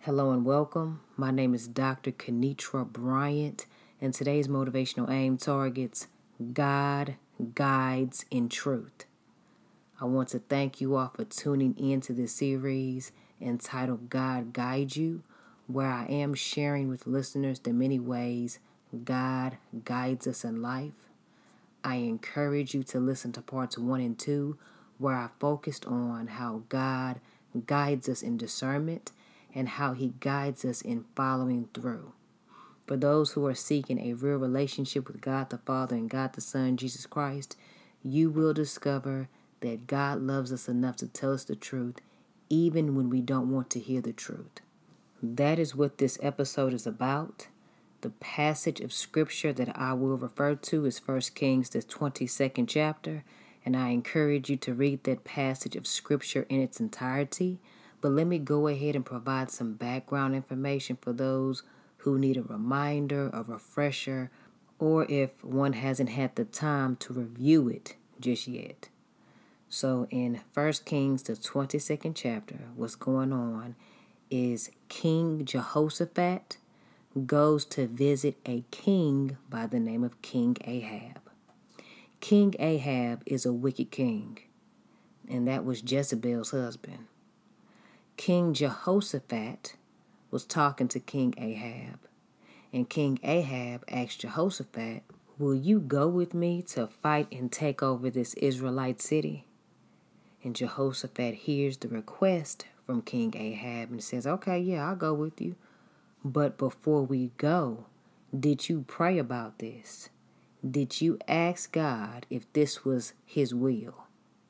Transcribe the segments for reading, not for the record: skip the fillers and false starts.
Hello and welcome. My name is Dr. Kenitra Bryant, and today's motivational aim targets God guides in truth. I want to thank you all for tuning into this series entitled God Guides You, where I am sharing with listeners the many ways God guides us in life. I encourage you to listen to parts 1 and 2, where I focused on how God guides us in discernment and how He guides us in following through. For those who are seeking a real relationship with God the Father and God the Son, Jesus Christ, you will discover that God loves us enough to tell us the truth, even when we don't want to hear the truth. That is what this episode is about. The passage of scripture that I will refer to is 1 Kings, the 22nd chapter, and I encourage you to read that passage of scripture in its entirety. But let me go ahead and provide some background information for those who need a reminder, a refresher, or if one hasn't had the time to review it just yet. So in 1 Kings, the 22nd chapter, what's going on is King Jehoshaphat goes to visit a king by the name of King Ahab. King Ahab is a wicked king, and that was Jezebel's husband. King Jehoshaphat was talking to King Ahab, and King Ahab asked Jehoshaphat, "Will you go with me to fight and take over this Israelite city?" And Jehoshaphat hears the request from King Ahab and says, "Okay, yeah, I'll go with you. But before we go, did you pray about this? Did you ask God if this was His will?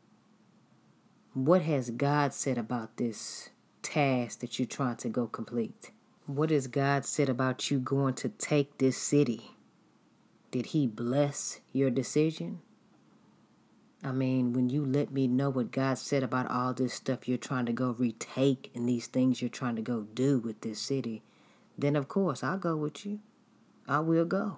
What has God said about this task that you're trying to go complete? What has God said about you going to take this city? Did He bless your decision? I mean, when you let me know what God said about all this stuff you're trying to go retake and these things you're trying to go do with this city, then of course I'll go with you. I will go."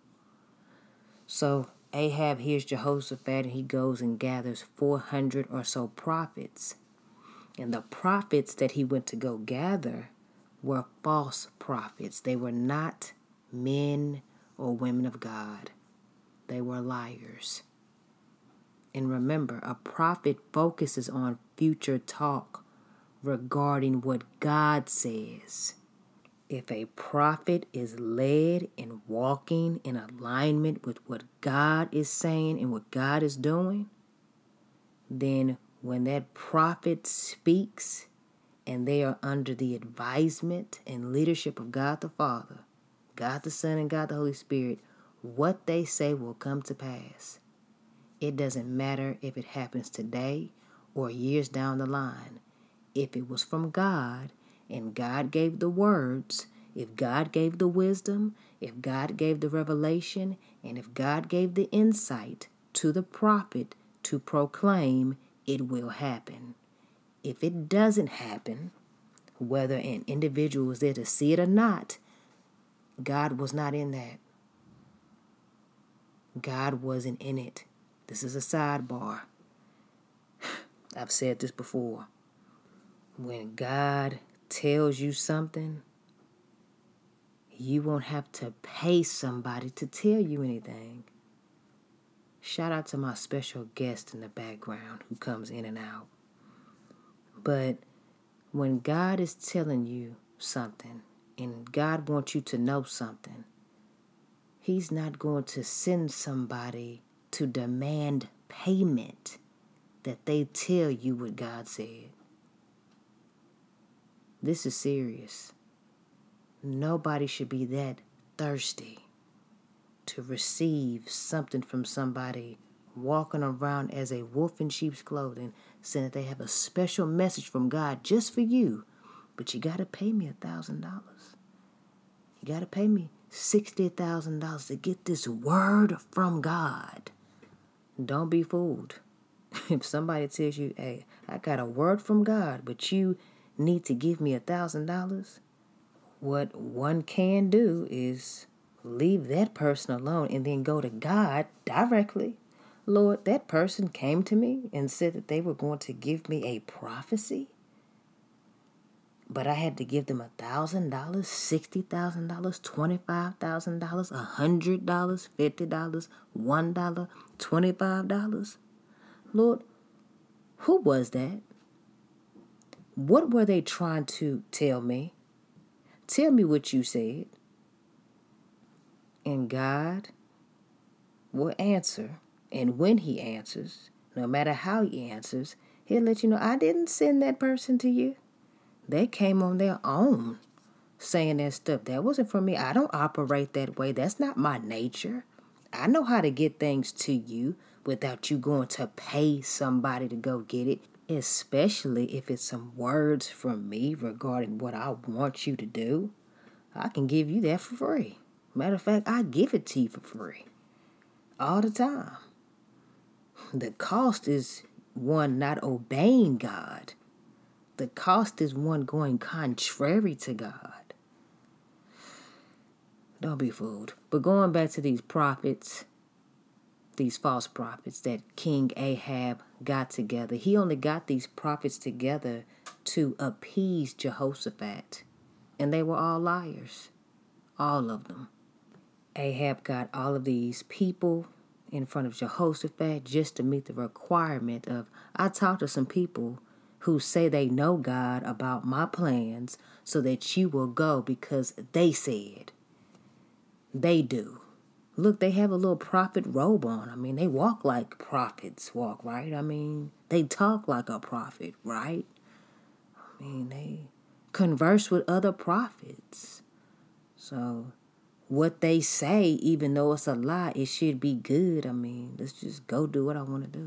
So Ahab hears Jehoshaphat and he goes and gathers 400 or so prophets. And the prophets that he went to go gather were false prophets. They were not men or women of God. They were liars. And remember, a prophet focuses on future talk regarding what God says. If a prophet is led and walking in alignment with what God is saying and what God is doing, then when that prophet speaks and they are under the advisement and leadership of God the Father, God the Son, and God the Holy Spirit, what they say will come to pass. It doesn't matter if it happens today or years down the line. If it was from God and God gave the words, if God gave the wisdom, if God gave the revelation, and if God gave the insight to the prophet to proclaim, it will happen. If it doesn't happen, whether an individual was there to see it or not, God was not in that. God wasn't in it. This is a sidebar. I've said this before. When God tells you something, you won't have to pay somebody to tell you anything. Shout out to my special guest in the background who comes in and out. But when God is telling you something and God wants you to know something, He's not going to send somebody to demand payment that they tell you what God said. This is serious. Nobody should be that thirsty to receive something from somebody walking around as a wolf in sheep's clothing, saying that they have a special message from God just for you, but you got to pay me $1,000. You got to pay me $60,000 to get this word from God. Don't be fooled. If somebody tells you, "Hey, I got a word from God, but you need to give me $1,000," what one can do is leave that person alone and then go to God directly. "Lord, that person came to me and said that they were going to give me a prophecy, But I had to give them $1,000, $60,000, $25,000, $100, $50, $1, $25. Lord, who was that? What were they trying to tell me? Tell me what you said. And God will answer. And when he answers, no matter how he answers, he'll let you know, I didn't send that person to you. They came on their own saying that stuff. That wasn't from me. I don't operate that way. That's not my nature. I know how to get things to you without you going to pay somebody to go get it, especially if it's some words from me regarding what I want you to do. I can give you that for free. Matter of fact, I give it to you for free all the time. The cost is one not obeying God. The cost is one going contrary to God. Don't be fooled. But going back to these prophets, these false prophets that King Ahab got together, he only got these prophets together to appease Jehoshaphat. And they were all liars. All of them. Ahab got all of these people in front of Jehoshaphat just to meet the requirement of, I talked to some people who say they know God about my plans so that you will go because they said. They do. Look, they have a little prophet robe on. I mean, they walk like prophets walk, right? I mean, they talk like a prophet, right? I mean, they converse with other prophets. So what they say, even though it's a lie, it should be good. I mean, let's just go do what I want to do.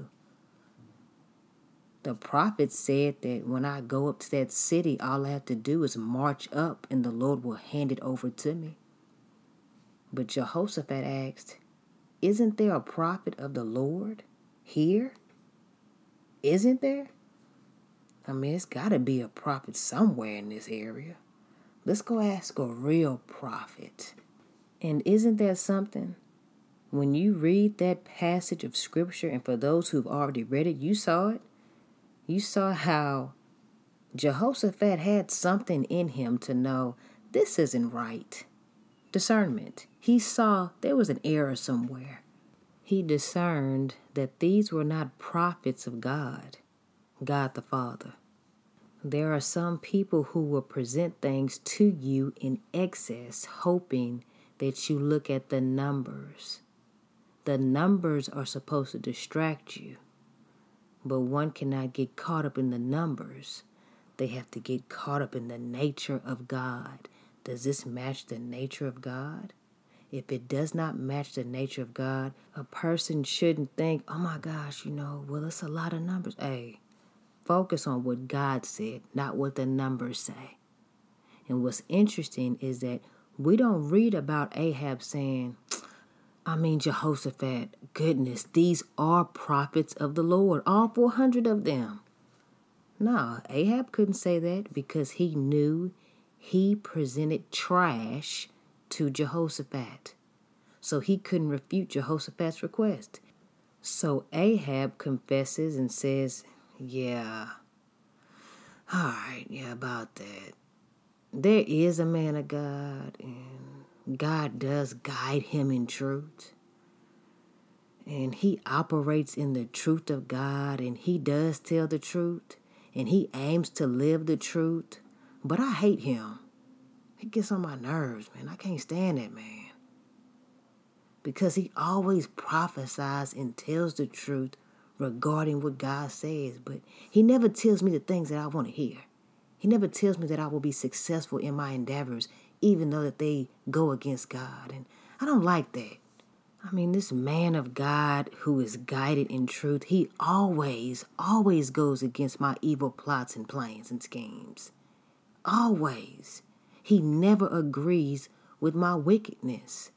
The prophet said that when I go up to that city, all I have to do is march up and the Lord will hand it over to me. But Jehoshaphat asked, isn't there a prophet of the Lord here? Isn't there? I mean, it's got to be a prophet somewhere in this area. Let's go ask a real prophet. And isn't that something? When you read that passage of scripture, and for those who've already read it, you saw it. You saw how Jehoshaphat had something in him to know this isn't right. Discernment. He saw there was an error somewhere. He discerned that these were not prophets of God, God the Father. There are some people who will present things to you in excess, hoping that you look at the numbers. The numbers are supposed to distract you. But one cannot get caught up in the numbers. They have to get caught up in the nature of God. Does this match the nature of God? If it does not match the nature of God, a person shouldn't think, oh my gosh, well, it's a lot of numbers. Hey, focus on what God said, not what the numbers say. And what's interesting is that we don't read about Ahab saying, Jehoshaphat, goodness, these are prophets of the Lord, all 400 of them. No, Ahab couldn't say that because he knew he presented trash to Jehoshaphat. So he couldn't refute Jehoshaphat's request. So Ahab confesses and says, yeah, all right, yeah, about that. There is a man of God, and God does guide him in truth. And he operates in the truth of God, and he does tell the truth, and he aims to live the truth. But I hate him. He gets on my nerves, man. I can't stand that man. Because he always prophesies and tells the truth regarding what God says, but he never tells me the things that I want to hear. He never tells me that I will be successful in my endeavors, even though that they go against God. And I don't like that. This man of God who is guided in truth, he always goes against my evil plots and plans and schemes. Always. He never agrees with my wickedness.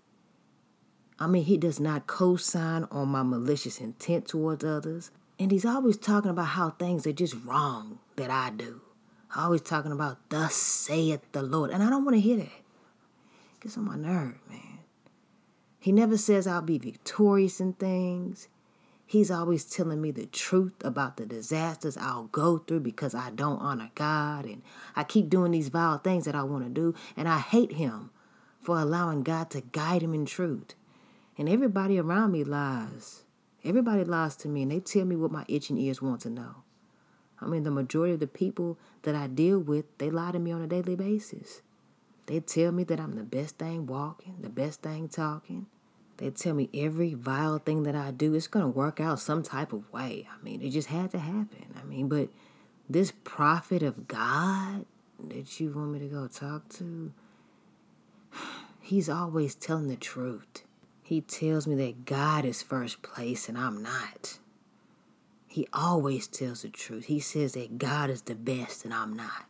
He does not co-sign on my malicious intent towards others. And he's always talking about how things are just wrong that I do. Always talking about, thus saith the Lord. And I don't want to hear that. It gets on my nerve, man. He never says I'll be victorious in things. He's always telling me the truth about the disasters I'll go through because I don't honor God. And I keep doing these vile things that I want to do. And I hate him for allowing God to guide him in truth. And everybody around me lies. Everybody lies to me and they tell me what my itching ears want to know. I mean, the majority of the people that I deal with, they lie to me on a daily basis. They tell me that I'm the best thing walking, the best thing talking. They tell me every vile thing that I do, it's going to work out some type of way. I mean, it just had to happen. I mean, but this prophet of God that you want me to go talk to, he's always telling the truth. He tells me that God is first place and I'm not. He always tells the truth. He says that God is the best and I'm not.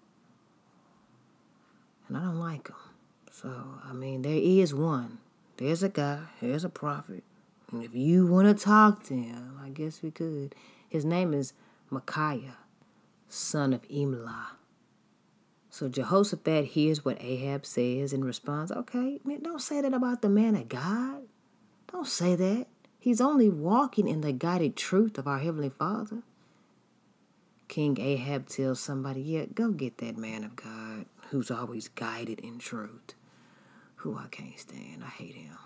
And I don't like him. So, I mean, there is one. There's a guy, there's a prophet. And if you want to talk to him, I guess we could. His name is Micaiah, son of Imlah. So Jehoshaphat hears what Ahab says and responds, okay, man, don't say that about the man of God. Don't say that. He's only walking in the guided truth of our Heavenly Father. King Ahab tells somebody, yeah, go get that man of God who's always guided in truth. Who I can't stand. I hate him.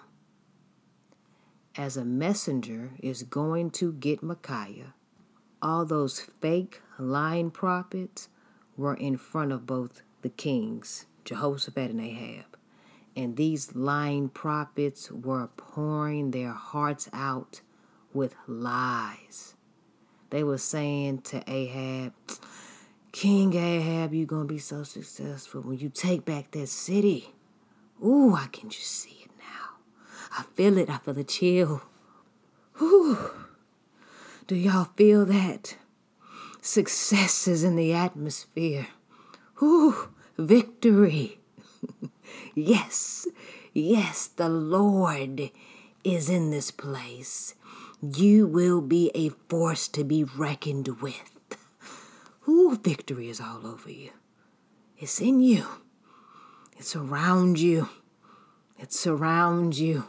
As a messenger is going to get Micaiah, all those fake lying prophets were in front of both the kings, Jehoshaphat and Ahab. And these lying prophets were pouring their hearts out with lies. They were saying to Ahab, King Ahab, you're going to be so successful when you take back that city. Ooh, I can just see it now. I feel it. I feel the chill. Ooh. Do y'all feel that? Success is in the atmosphere. Ooh, victory. Yes, the Lord is in this place. You will be a force to be reckoned with. Ooh, victory is all over you. It's in you. It's around you. It surrounds you.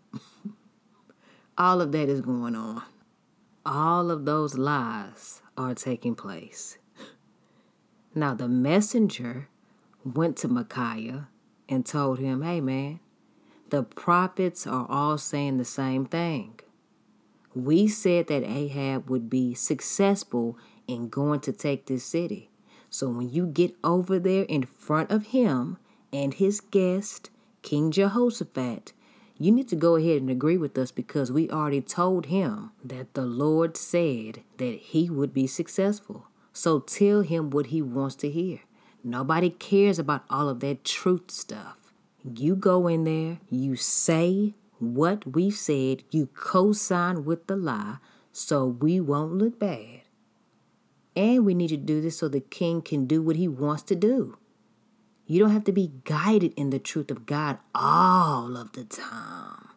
All of that is going on. All of those lies are taking place. Now the messenger went to Micaiah and told him, hey man, the prophets are all saying the same thing. We said that Ahab would be successful in going to take this city. So when you get over there in front of him and his guest, King Jehoshaphat, you need to go ahead and agree with us because we already told him that the Lord said that he would be successful. So tell him what he wants to hear. Nobody cares about all of that truth stuff. You go in there, you say what we said, you co-sign with the lie so we won't look bad. And we need to do this so the king can do what he wants to do. You don't have to be guided in the truth of God all of the time.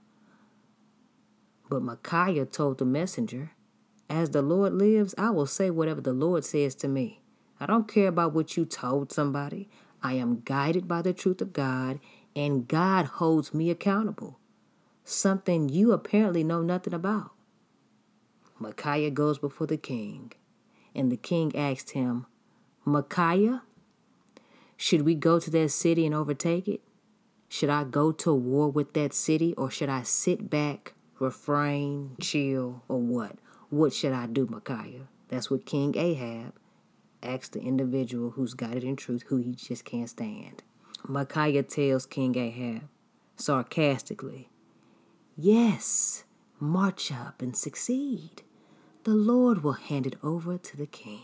But Micaiah told the messenger, as the Lord lives, I will say whatever the Lord says to me. I don't care about what you told somebody. I am guided by the truth of God, and God holds me accountable. Something you apparently know nothing about. Micaiah goes before the king, and the king asked him, Micaiah, should we go to that city and overtake it? Should I go to war with that city, or should I sit back, refrain, chill, or what? What should I do, Micaiah? That's what King Ahab asked the individual who's guided in truth, who he just can't stand. Micaiah tells King Ahab, sarcastically, yes, march up and succeed. The Lord will hand it over to the king.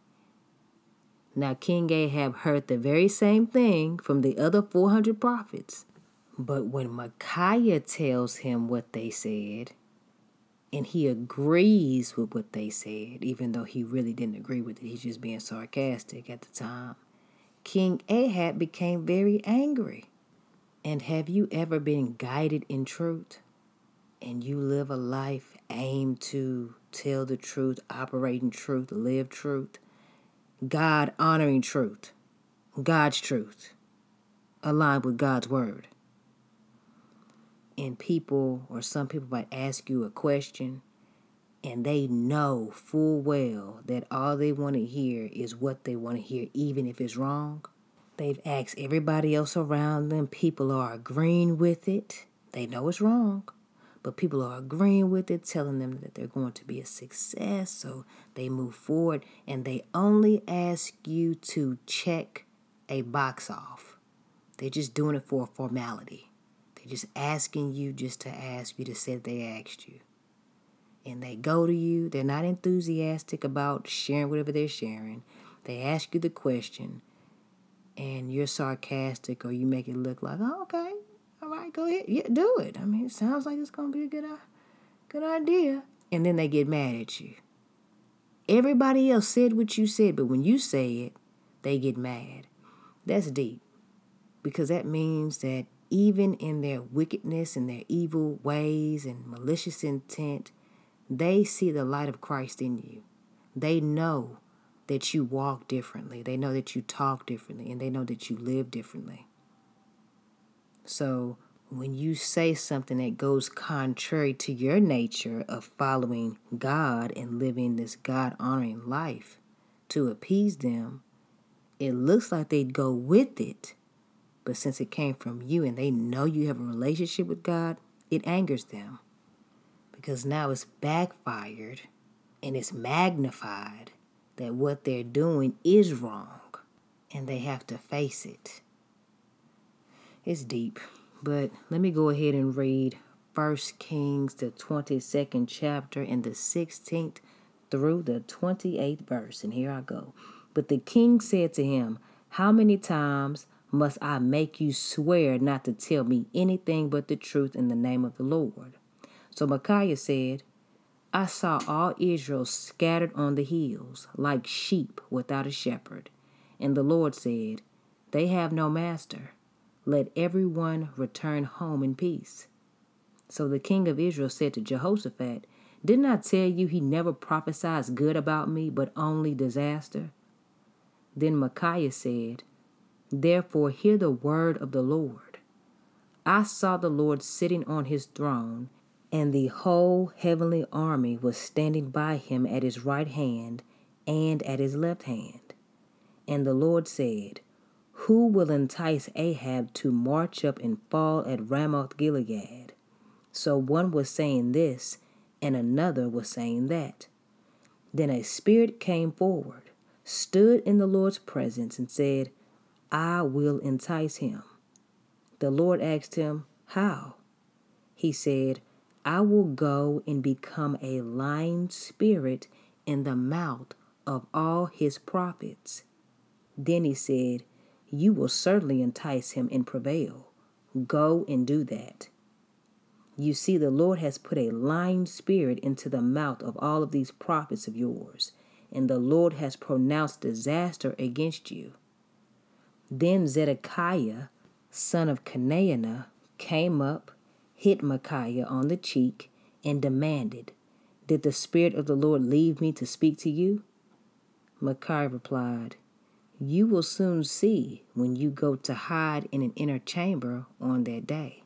Now King Ahab heard the very same thing from the other 400 prophets. But when Micaiah tells him what they said, and he agrees with what they said, even though he really didn't agree with it, he's just being sarcastic at the time, King Ahab became very angry. And have you ever been guided in truth? And you live a life aimed to tell the truth, operate in truth, live truth, God honoring truth, God's truth, aligned with God's word. And people, or some people might ask you a question, And they know full well that all they want to hear is what they want to hear, even if it's wrong. They've asked everybody else around them. People are agreeing with it. They know it's wrong, but people are agreeing with it, telling them that they're going to be a success. So they move forward, and they only ask you to check a box off. They're just doing it for a formality. They're just asking you just to ask you to say that they asked you. And they go to you. They're not enthusiastic about sharing whatever they're sharing. They ask you the question, and you're sarcastic, or you make it look like, oh, okay, all right, go ahead, yeah, do it. I mean, it sounds like it's gonna be a good idea. And then they get mad at you. Everybody else said what you said, but when you say it, they get mad. That's deep, because that means that even in their wickedness and their evil ways and malicious intent, they see the light of Christ in you. They know that you walk differently. They know that you talk differently, and they know that you live differently. So when you say something that goes contrary to your nature of following God and living this God-honoring life to appease them, it looks like they'd go with it. But since it came from you and they know you have a relationship with God, it angers them. Because now it's backfired and it's magnified that what they're doing is wrong, and they have to face it. It's deep, but let me go ahead and read 1 Kings, the 22nd chapter, and the 16th through the 28th verse. And here I go. But the king said to him, how many times must I make you swear not to tell me anything but the truth in the name of the Lord? So Micaiah said, I saw all Israel scattered on the hills, like sheep without a shepherd. And the Lord said, they have no master. Let everyone return home in peace. So the king of Israel said to Jehoshaphat, didn't I tell you he never prophesies good about me, but only disaster? Then Micaiah said, therefore hear the word of the Lord. I saw the Lord sitting on his throne, and the whole heavenly army was standing by him at his right hand and at his left hand. And the Lord said, who will entice Ahab to march up and fall at Ramoth Gilead? So one was saying this, and another was saying that. Then a spirit came forward, stood in the Lord's presence, and said, I will entice him. The Lord asked him, how? He said, I will go and become a lying spirit in the mouth of all his prophets. Then he said, you will certainly entice him and prevail. Go and do that. You see, the Lord has put a lying spirit into the mouth of all of these prophets of yours, and the Lord has pronounced disaster against you. Then Zedekiah, son of Kenana, came up, hit Micaiah on the cheek, and demanded, did the Spirit of the Lord leave me to speak to you? Micaiah replied, you will soon see when you go to hide in an inner chamber on that day.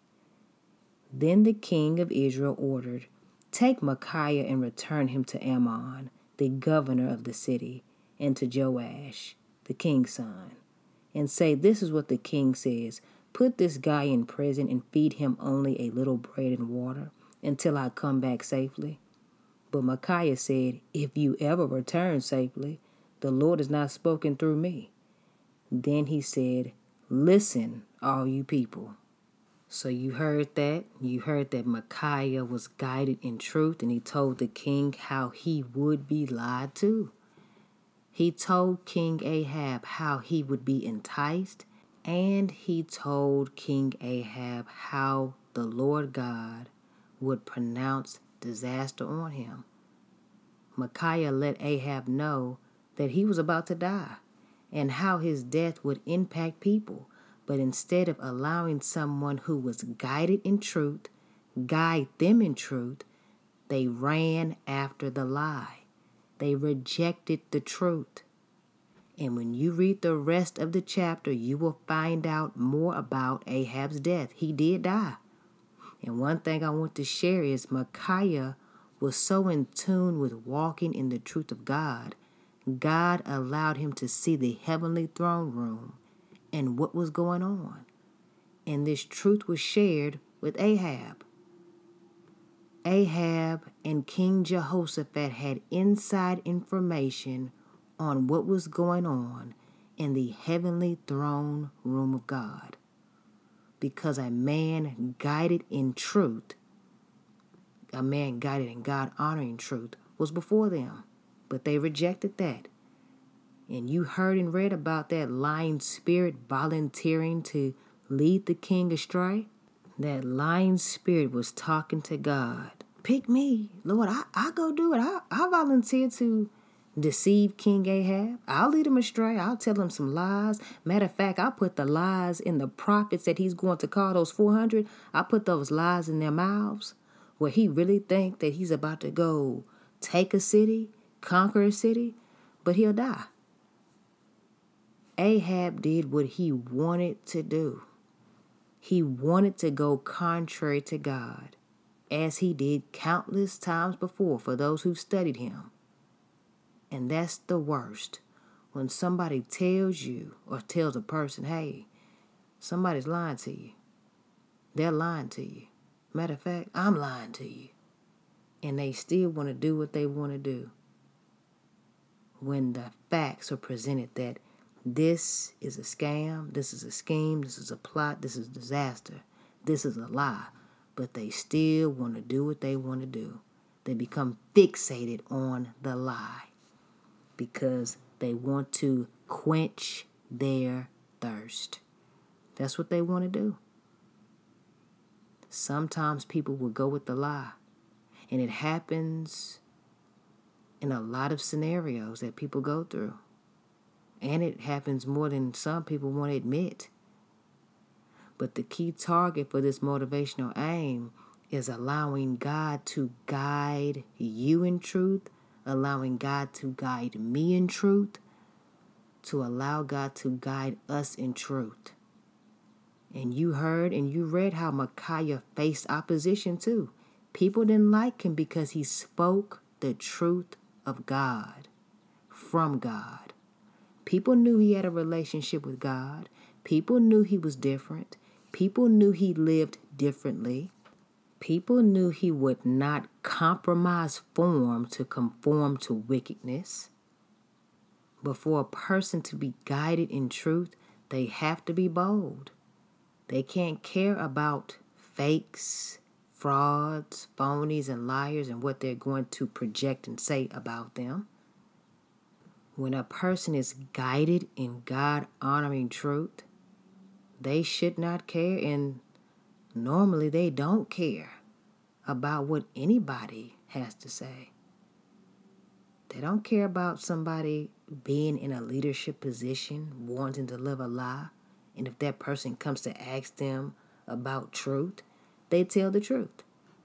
Then the king of Israel ordered, take Micaiah and return him to Ammon, the governor of the city, and to Joash, the king's son, and say, this is what the king says, put this guy in prison and feed him only a little bread and water until I come back safely. But Micaiah said, if you ever return safely, the Lord has not spoken through me. Then he said, listen, all you people. So you heard that. You heard that Micaiah was guided in truth, and he told the king how he would be lied to. He told King Ahab how he would be enticed, and he told King Ahab how the Lord God would pronounce disaster on him. Micaiah let Ahab know that he was about to die and how his death would impact people. But instead of allowing someone who was guided in truth, guide them in truth, they ran after the lie. They rejected the truth. And when you read the rest of the chapter, you will find out more about Ahab's death. He did die. And one thing I want to share is Micaiah was so in tune with walking in the truth of God, God allowed him to see the heavenly throne room and what was going on. And this truth was shared with Ahab. Ahab and King Jehoshaphat had inside information on what was going on in the heavenly throne room of God. Because a man guided in truth, a man guided in God-honoring truth was before them. But they rejected that. And you heard and read about that lying spirit volunteering to lead the king astray. That lying spirit was talking to God. Pick me, Lord, I go do it. I volunteer to deceive King Ahab. I'll lead him astray. I'll tell him some lies. Matter of fact, I'll put the lies in the prophets that he's going to call, those 400. I'll put those lies in their mouths where he really think that he's about to go take a city, conquer a city, but he'll die. Ahab did what he wanted to do. He wanted to go contrary to God, as he did countless times before for those who've studied him. And that's the worst. When somebody tells you or tells a person, hey, somebody's lying to you. They're lying to you. Matter of fact, I'm lying to you. And they still want to do what they want to do. When the facts are presented that this is a scam, this is a scheme, this is a plot, this is a disaster, this is a lie. But they still want to do what they want to do. They become fixated on the lie because they want to quench their thirst. That's what they want to do. Sometimes people will go with the lie. And it happens in a lot of scenarios that people go through. And it happens more than some people want to admit. But the key target for this motivational aim is allowing God to guide you in truth, allowing God to guide me in truth, to allow God to guide us in truth. And you heard and you read how Micaiah faced opposition too. People didn't like him because he spoke the truth of God, from God. People knew he had a relationship with God. People knew he was different. People knew he lived differently. People knew he would not compromise form to conform to wickedness. But for a person to be guided in truth, they have to be bold. They can't care about fakes, frauds, phonies, and liars and what they're going to project and say about them. When a person is guided in God-honoring truth, they should not care, and normally they don't care about what anybody has to say. They don't care about somebody being in a leadership position, wanting to live a lie, and if that person comes to ask them about truth, they tell the truth.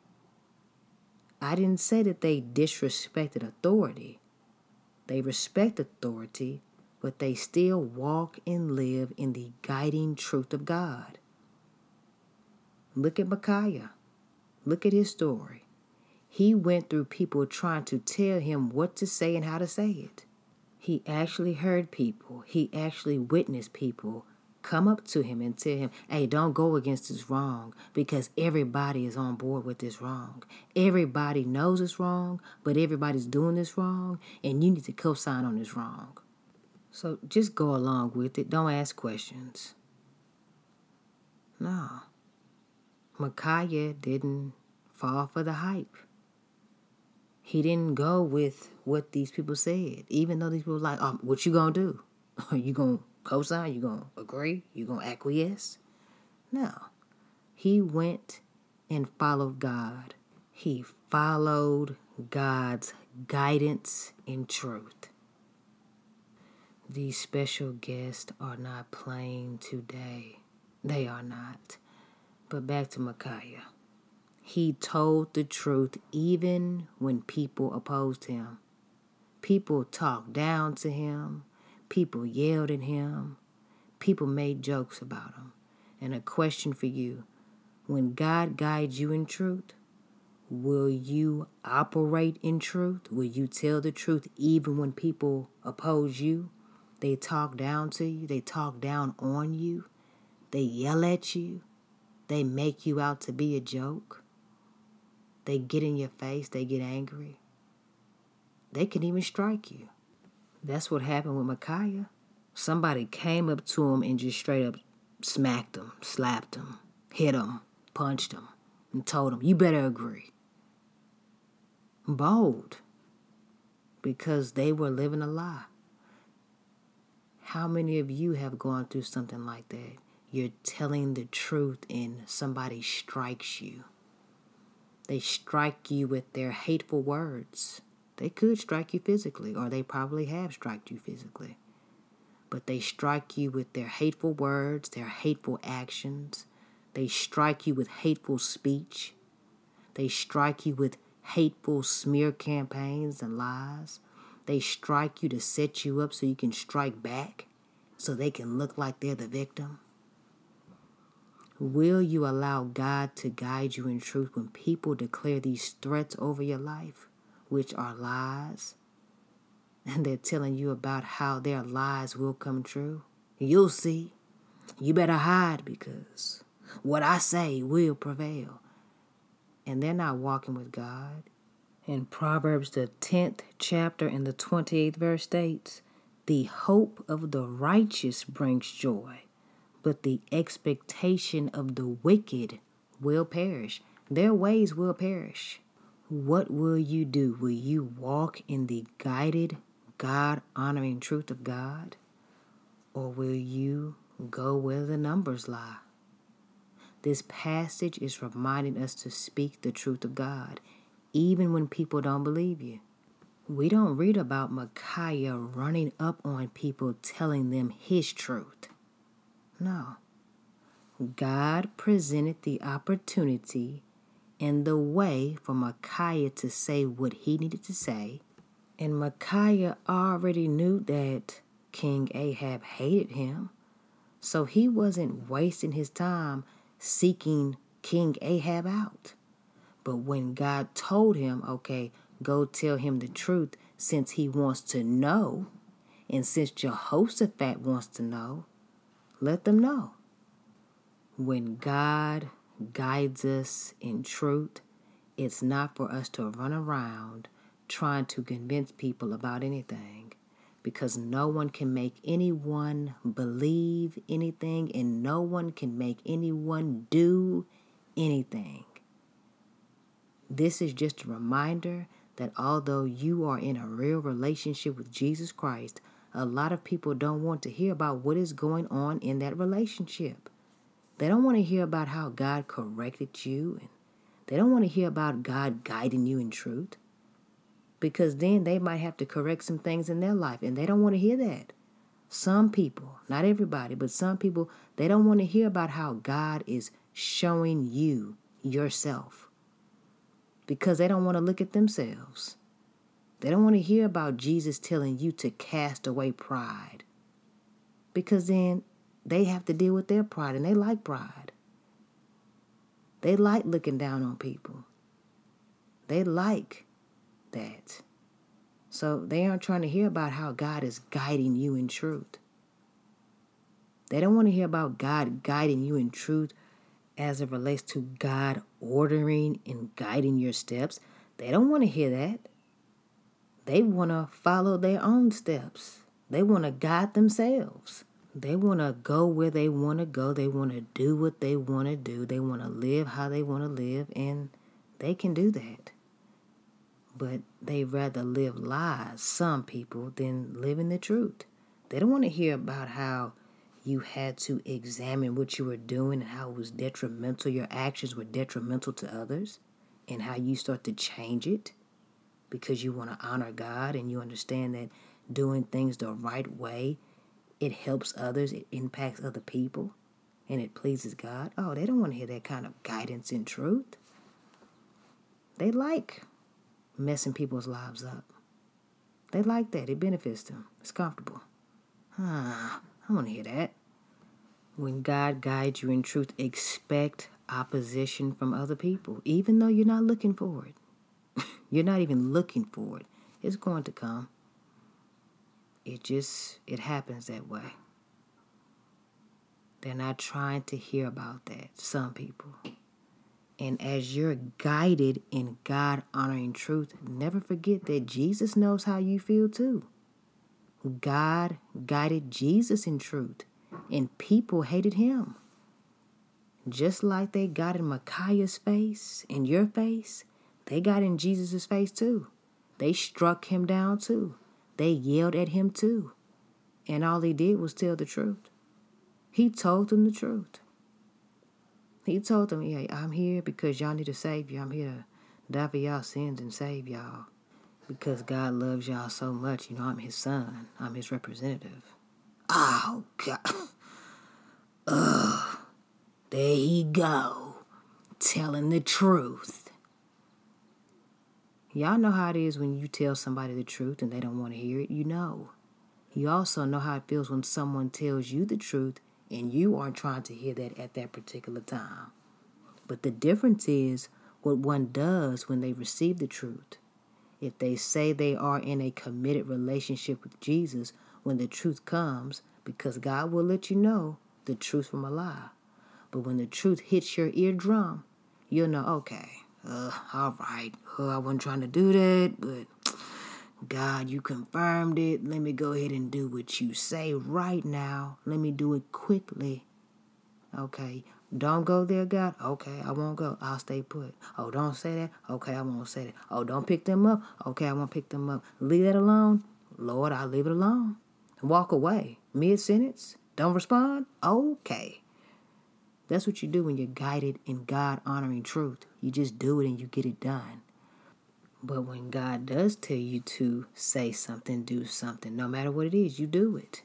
I didn't say that they disrespected authority. They respect authority, but they still walk and live in the guiding truth of God. Look at Micaiah. Look at his story. He went through people trying to tell him what to say and how to say it. He actually heard people. He actually witnessed people come up to him and tell him, hey, don't go against this wrong because everybody is on board with this wrong. Everybody knows it's wrong, but everybody's doing this wrong, and you need to co-sign on this wrong. So just go along with it. Don't ask questions. No. Micaiah didn't fall for the hype. He didn't go with what these people said, even though these people were like, what you gonna do? Are you gonna co-sign? You gonna agree? You gonna acquiesce? No. He went and followed God. He followed God's guidance in truth. These special guests are not playing today. They are not. But back to Micaiah. He told the truth even when people opposed him. People talked down to him. People yelled at him. People made jokes about him. And a question for you. When God guides you in truth, Will you operate in truth? Will you tell the truth even when people oppose you? They talk down to you. They talk down on you. They yell at you. They make you out to be a joke. They get in your face. They get angry. They can even strike you. That's what happened with Micaiah. Somebody came up to him and just straight up smacked him, slapped him, hit him, punched him, and told him, you better agree. Bold. Because they were living a lie. How many of you have gone through something like that? You're telling the truth and somebody strikes you. They strike you with their hateful words. They could strike you physically, or they probably have struck you physically. But they strike you with their hateful words, their hateful actions. They strike you with hateful speech. They strike you with hateful smear campaigns and lies. They strike you to set you up so you can strike back, so they can look like they're the victim. Will you allow God to guide you in truth when people declare these threats over your life, which are lies, and they're telling you about how their lies will come true? You'll see. You better hide because what I say will prevail. And they're not walking with God. In Proverbs, the 10th chapter and the 28th verse states, the hope of the righteous brings joy, but the expectation of the wicked will perish. Their ways will perish. What will you do? Will you walk in the guided, God-honoring truth of God? Or will you go where the numbers lie? This passage is reminding us to speak the truth of God, even when people don't believe you. We don't read about Micaiah running up on people telling them his truth. No. God presented the opportunity and the way for Micaiah to say what he needed to say. And Micaiah already knew that King Ahab hated him. So he wasn't wasting his time seeking King Ahab out. But when God told him, okay, go tell him the truth since he wants to know, and since Jehoshaphat wants to know, let them know. When God guides us in truth, it's not for us to run around trying to convince people about anything, because no one can make anyone believe anything, and no one can make anyone do anything. This is just a reminder that although you are in a real relationship with Jesus Christ, a lot of people don't want to hear about what is going on in that relationship. They don't want to hear about how God corrected you, and they don't want to hear about God guiding you in truth, because then they might have to correct some things in their life, and they don't want to hear that. Some people, not everybody, but some people, they don't want to hear about how God is showing you yourself, because they don't want to look at themselves. They don't want to hear about Jesus telling you to cast away pride, because then they have to deal with their pride, and they like pride. They like looking down on people. They like that. So they aren't trying to hear about how God is guiding you in truth. They don't want to hear about God guiding you in truth as it relates to God ordering and guiding your steps. They don't want to hear that. They want to follow their own steps. They want to guide themselves. They want to go where they want to go. They want to do what they want to do. They want to live how they want to live, and they can do that. But they rather live lies, some people, than live in the truth. They don't want to hear about how you had to examine what you were doing and how it was detrimental. Your actions were detrimental to others, and how you start to change it because you want to honor God and you understand that doing things the right way, it helps others, it impacts other people, and it pleases God. Oh, they don't want to hear that kind of guidance in truth. They like messing people's lives up. They like that. It benefits them. It's comfortable. I don't want to hear that. When God guides you in truth, expect opposition from other people, even though you're not looking for it. You're not even looking for it. It's going to come. It happens that way. They're not trying to hear about that, some people. And as you're guided in God-honoring truth, never forget that Jesus knows how you feel too. God guided Jesus in truth, and people hated him. Just like they got in Micaiah's face, in your face, they got in Jesus' face too. They struck him down too. They yelled at him too. And all he did was tell the truth. He told them the truth. He told them, hey, I'm here because y'all need a savior. I'm here to die for y'all sins and save y'all. Because God loves y'all so much. I'm his son. I'm his representative. Oh, God. There he go. Telling the truth. Y'all know how it is when you tell somebody the truth and they don't want to hear it. You know. You also know how it feels when someone tells you the truth and you aren't trying to hear that at that particular time. But the difference is what one does when they receive the truth. If they say they are in a committed relationship with Jesus, when the truth comes, because God will let you know the truth from a lie. But when the truth hits your eardrum, you'll know, okay, all right, I wasn't trying to do that, but God, you confirmed it. Let me go ahead and do what you say right now. Let me do it quickly. Okay, don't go there, God. Okay, I won't go. I'll stay put. Oh, don't say that. Okay, I won't say that. Oh, don't pick them up. Okay, I won't pick them up. Leave that alone. Lord, I'll leave it alone. Walk away. Mid-sentence. Don't respond. Okay. That's what you do when you're guided in God-honoring truth. You just do it and you get it done. But when God does tell you to say something, do something, no matter what it is, you do it.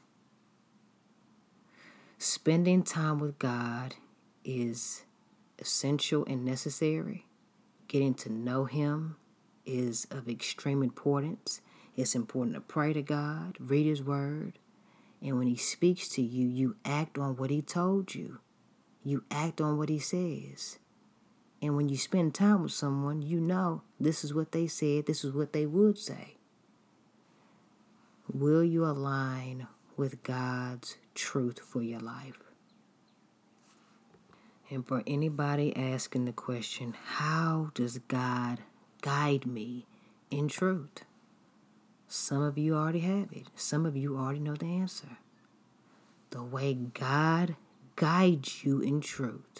Spending time with God is essential and necessary. Getting to know him is of extreme importance. It's important to pray to God, read his word, and when he speaks to you, you act on what he told you. You act on what he says. And when you spend time with someone, you know this is what they said, this is what they would say. Will you align with God's truth for your life? And for anybody asking the question, how does God guide me in truth? Some of you already have it. Some of you already know the answer. The way God guides you in truth,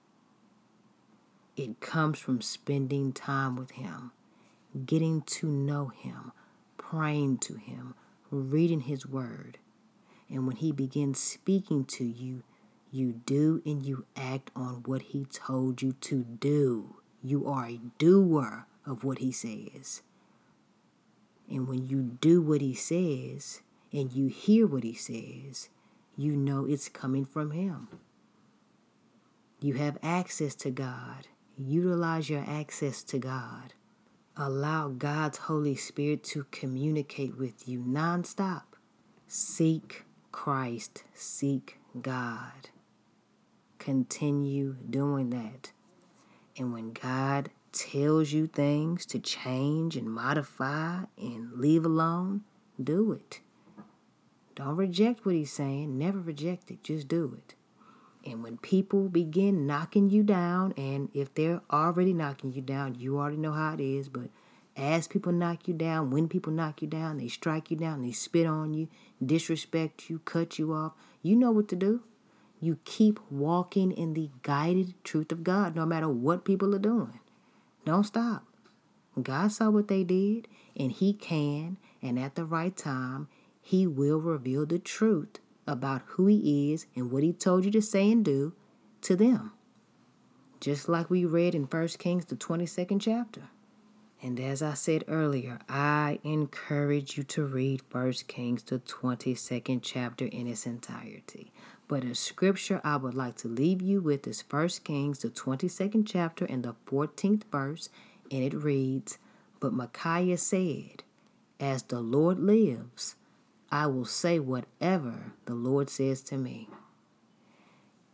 it comes from spending time with him, getting to know him, praying to him, reading his word. And when he begins speaking to you, you do and you act on what he told you to do. You are a doer of what he says. And when you do what he says and you hear what he says, you know it's coming from him. You have access to God. Utilize your access to God. Allow God's Holy Spirit to communicate with you nonstop. Seek Christ. Seek God. Continue doing that. And when God tells you things to change and modify and leave alone, do it. Don't reject what he's saying. Never reject it. Just do it. And when people begin knocking you down, and if they're already knocking you down, you already know how it is, but as people knock you down, when people knock you down, they strike you down, they spit on you, disrespect you, cut you off, you know what to do. You keep walking in the guided truth of God, no matter what people are doing. Don't stop. God saw what they did, and he can, and at the right time, he will reveal the truth about who he is and what he told you to say and do to them. Just like we read in 1 Kings, the 22nd chapter. And as I said earlier, I encourage you to read 1 Kings, the 22nd chapter in its entirety. But a scripture I would like to leave you with is 1 Kings, the 22nd chapter and the 14th verse, and it reads, "But Micaiah said, as the Lord lives, I will say whatever the Lord says to me."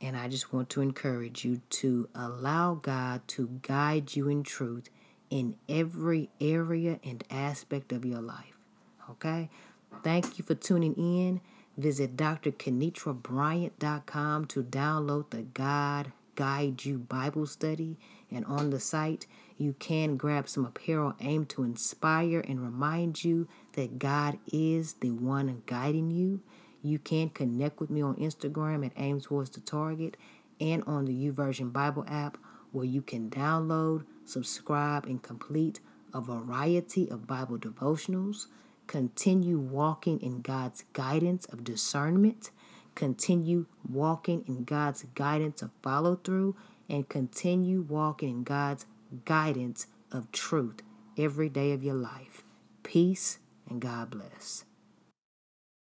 And I just want to encourage you to allow God to guide you in truth in every area and aspect of your life. Okay? Thank you for tuning in. Visit drkenitrabryant.com to download the God Guide You Bible Study. And on the site, you can grab some apparel aimed to inspire and remind you that God is the one guiding you. You can connect with me on Instagram at Aim Towards the Target and on the YouVersion Bible app, where you can download, subscribe, and complete a variety of Bible devotionals. Continue walking in God's guidance of discernment. Continue walking in God's guidance of follow through. And continue walking in God's guidance of truth every day of your life. Peace and God bless.